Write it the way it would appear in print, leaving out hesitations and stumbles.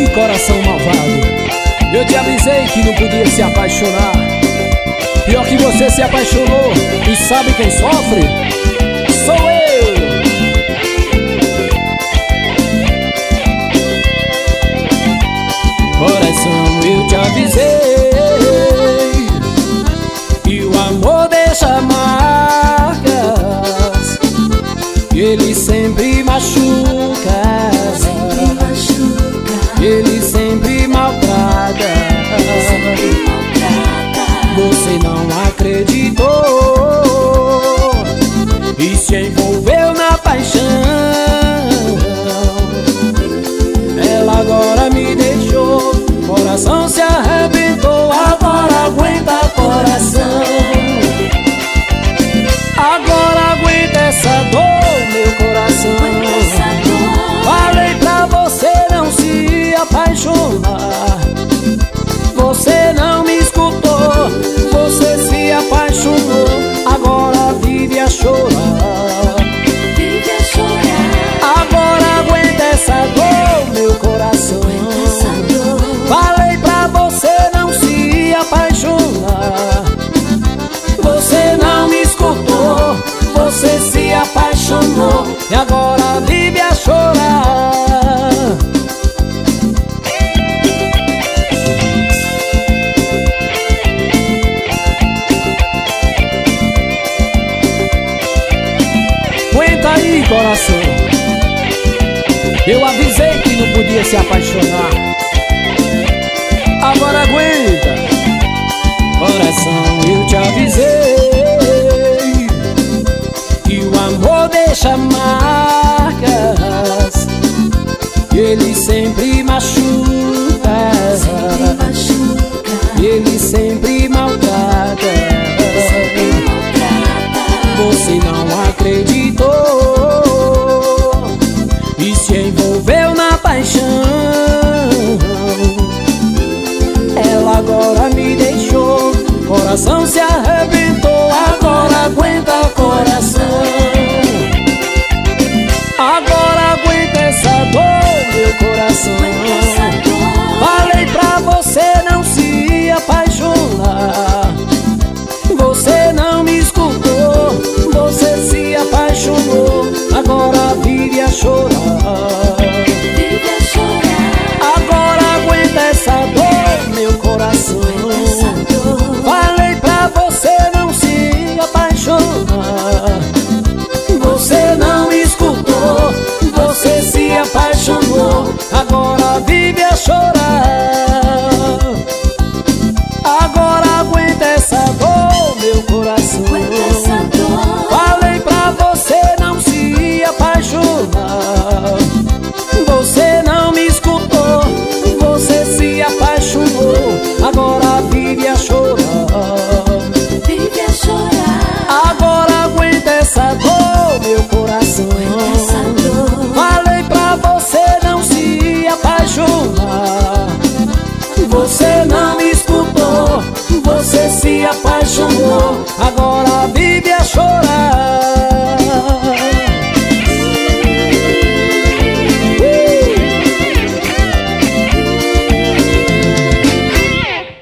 coração malvado, eu te avisei que não podia se apaixonar. Pior que você se apaixonou. E sabe quem sofre? Sou eu. Coração, eu te avisei que o amor deixa marcas, que ele sempre machuca, ele sempre maltrata. Você não acreditou e se envolveu na paixão. Ela agora me deixou, coração se arrebentou. Agora aguenta, coração. Agora aguenta essa dor, meu coração. Falei pra você não se apaixonar, você não me escutou, você se apaixonou. Agora vive a chorar, vive a chorar. Agora aguenta essa dor, meu coração. Falei pra você não se apaixonar, você não me escutou, você se apaixonou. E agora vive a chorar. Aguenta aí, coração. Eu avisei que não podia se apaixonar. Agora aguenta, coração. Eu te avisei que o amor deixa marcas, que ele sempre machuca, ele sempre maltrata. Você não acreditou e se envolveu na paixão. Ela agora me deixou, coração se arrebentou. Agora aguenta, coração. Agora aguenta essa dor, meu coração. Falei pra você não se apaixonar, você não me escutou, você se apaixonou. Agora vive a chorar, Vive a chorar. agora aguenta essa dor, meu coração. Falei pra você não se apaixonar, você não me escutou, você se apaixonou. Agora vive a chorar, agora aguenta essa dor, meu coração. Falei pra você não se apaixonar, você não me escutou, você se apaixonou. Agora vive a chorar, Vive a chorar. agora aguenta essa dor, meu coração. Falei pra você não se apaixonar, você não me escutou, você se apaixonou. Agora vive a chorar.